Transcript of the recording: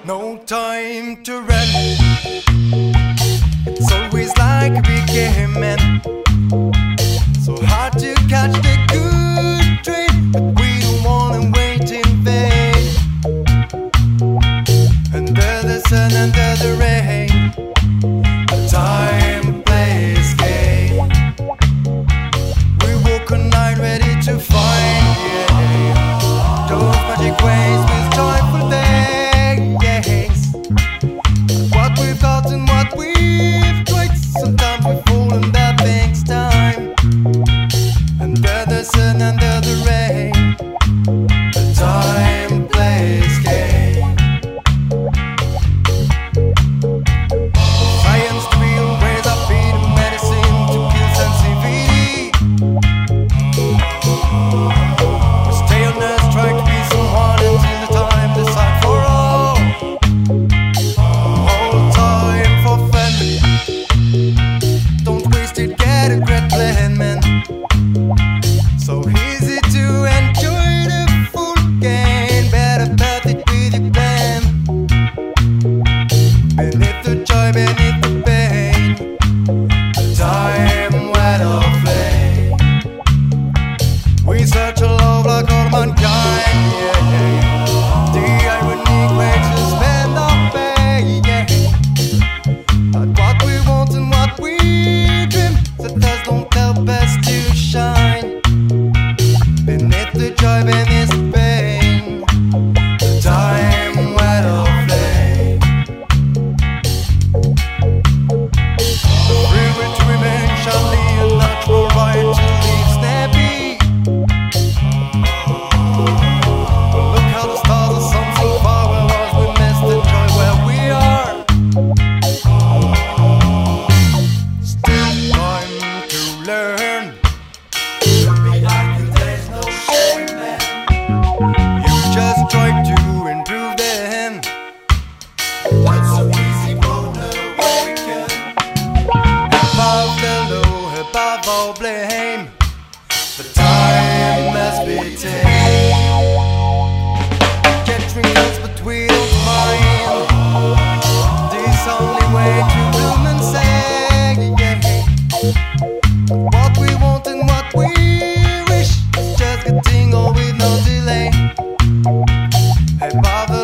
No time to run. It's always like a big game, man. So hard to catch the good train, but we don't wanna wait in vain. Under the sun, under the rain, the time plays game. We walk all night ready to find, yeah, those magic ways with joyful days. What we've got and what we've tried, sometimes we fall and that takes time. Under the sun, under the rain, the time plays game. Science to real ways of beating medicine to kill sensitivity. We stay on earth trying to be someone until the time decide for all. All time for fun. Don't waste it, get a great plan, man. So easy to enjoy the full game. Better path it with your plan. Beneath the joy, beneath the pain, the time went off flame. We search a love like all mankind, yeah. The ironic way to spend our pay, yeah. But what we want and what we dream, that does don't help us to shine. Beneath the joy, beneath the pain, the time went off flame. The free will to remain shall lead a natural right to live snappy. Well, look how the stars are something far where was we missed the joy where we are. Still time to learn. There's no shame, man. You just try to improve them. What's so easy for the weekend? Above the law, above all blame, the time must be taken. Get wrinkles, but we don't mind. This only way to bloom and say, yeah. What we want and what we wish is just getting on with no delay. Above